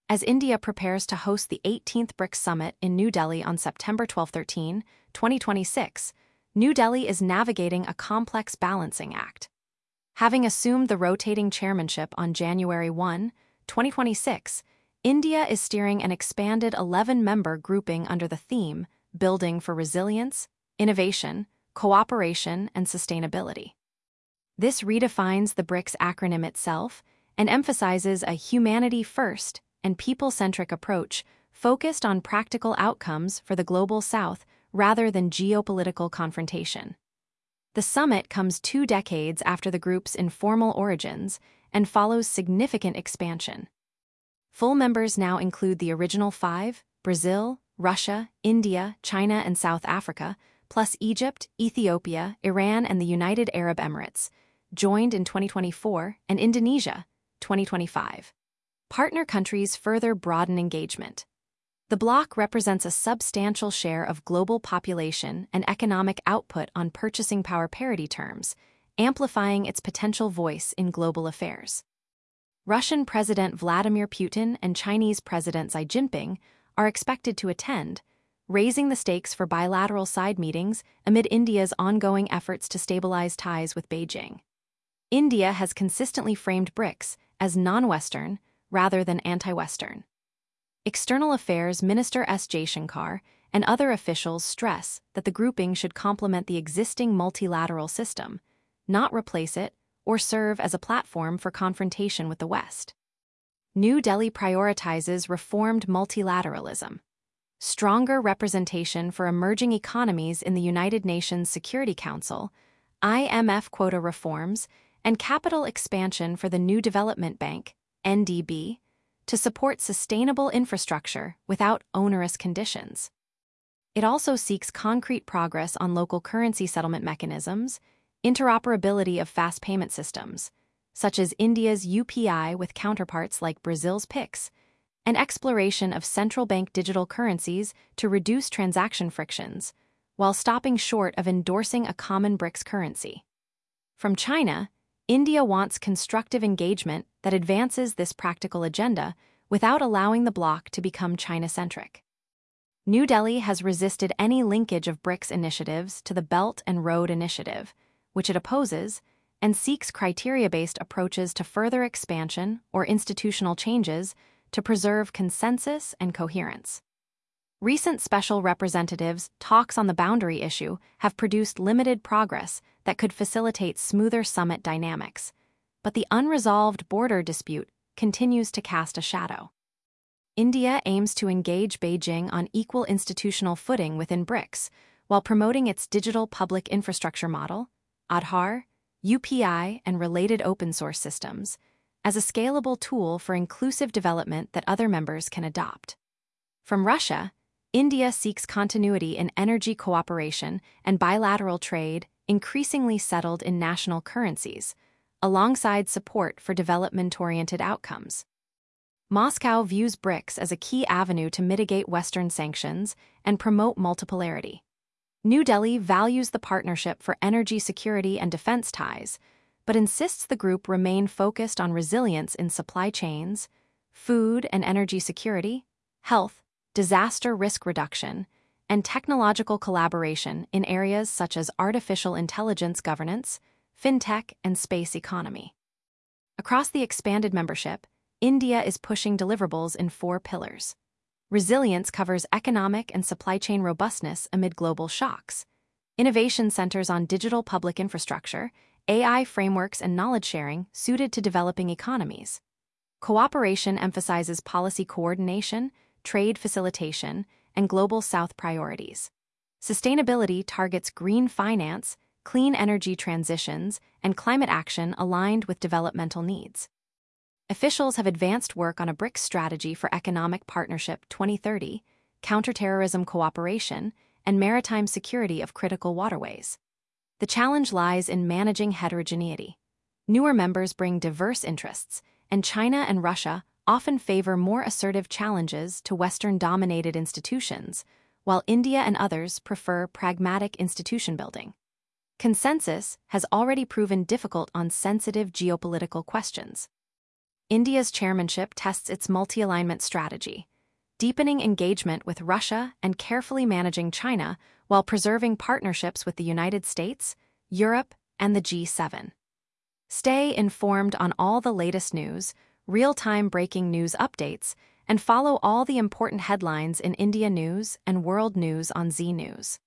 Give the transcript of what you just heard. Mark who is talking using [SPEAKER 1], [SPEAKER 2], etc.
[SPEAKER 1] As India prepares to host the 18th BRICS Summit in New Delhi on September 12-13, 2026, New Delhi is navigating a complex balancing act. Having assumed the rotating chairmanship on January 1, 2026, India is steering an expanded 11-member grouping under the theme Building for Resilience, Innovation, Cooperation, and Sustainability. This redefines the BRICS acronym itself and emphasizes a humanity-first and people-centric approach focused on practical outcomes for the Global South rather than geopolitical confrontation. The summit comes 2 decades after the group's informal origins and follows significant expansion. Full members now include the original 5, Brazil, Russia, India, China, and South Africa, plus Egypt, Ethiopia, Iran, and the United Arab Emirates, joined in 2024, and Indonesia, 2025. Partner countries further broaden engagement. The bloc represents a substantial share of global population and economic output on purchasing power parity terms, amplifying its potential voice in global affairs. Russian President Vladimir Putin and Chinese President Xi Jinping are expected to attend, raising the stakes for bilateral side meetings amid India's ongoing efforts to stabilize ties with Beijing. India has consistently framed BRICS as non-Western rather than anti-Western. External Affairs Minister S. Jaishankar and other officials stress that the grouping should complement the existing multilateral system, not replace it or serve as a platform for confrontation with the West. New Delhi prioritizes reformed multilateralism, stronger representation for emerging economies in the United Nations Security Council, IMF quota reforms, and capital expansion for the New Development Bank, NDB, to support sustainable infrastructure without onerous conditions. It also seeks concrete progress on local currency settlement mechanisms, interoperability of fast payment systems, such as India's UPI with counterparts like Brazil's Pix, and exploration of central bank digital currencies to reduce transaction frictions, while stopping short of endorsing a common BRICS currency. From China, India wants constructive engagement that advances this practical agenda without allowing the bloc to become China-centric. New Delhi has resisted any linkage of BRICS initiatives to the Belt and Road Initiative, which it opposes, and seeks criteria-based approaches to further expansion or institutional changes to preserve consensus and coherence. Recent special representatives' talks on the boundary issue have produced limited progress that could facilitate smoother summit dynamics, but the unresolved border dispute continues to cast a shadow. India aims to engage Beijing on equal institutional footing within BRICS while promoting its digital public infrastructure model, Aadhaar, UPI, and related open-source systems, as a scalable tool for inclusive development that other members can adopt. From Russia, India seeks continuity in energy cooperation and bilateral trade increasingly settled in national currencies, alongside support for development-oriented outcomes. Moscow views BRICS as a key avenue to mitigate Western sanctions and promote multipolarity. New Delhi values the partnership for energy security and defense ties, but insists the group remain focused on resilience in supply chains, food and energy security, health, disaster risk reduction, and technological collaboration in areas such as artificial intelligence governance, fintech, and space economy. Across the expanded membership, India is pushing deliverables in 4 pillars. Resilience covers economic and supply chain robustness amid global shocks. Innovation centers on digital public infrastructure, AI frameworks, and knowledge sharing suited to developing economies. Cooperation emphasizes policy coordination, trade facilitation, and Global South priorities. Sustainability targets green finance, clean energy transitions, and climate action aligned with developmental needs. Officials have advanced work on a BRICS strategy for economic partnership 2030, counterterrorism cooperation, and maritime security of critical waterways. The challenge lies in managing heterogeneity. Newer members bring diverse interests, and China and Russia often favor more assertive challenges to Western-dominated institutions, while India and others prefer pragmatic institution building. Consensus has already proven difficult on sensitive geopolitical questions. India's chairmanship tests its multi-alignment strategy, deepening engagement with Russia and carefully managing China while preserving partnerships with the United States, Europe, and the G7. Stay informed on all the latest news, real-time breaking news updates, and follow all the important headlines in India news and world news on Zee News.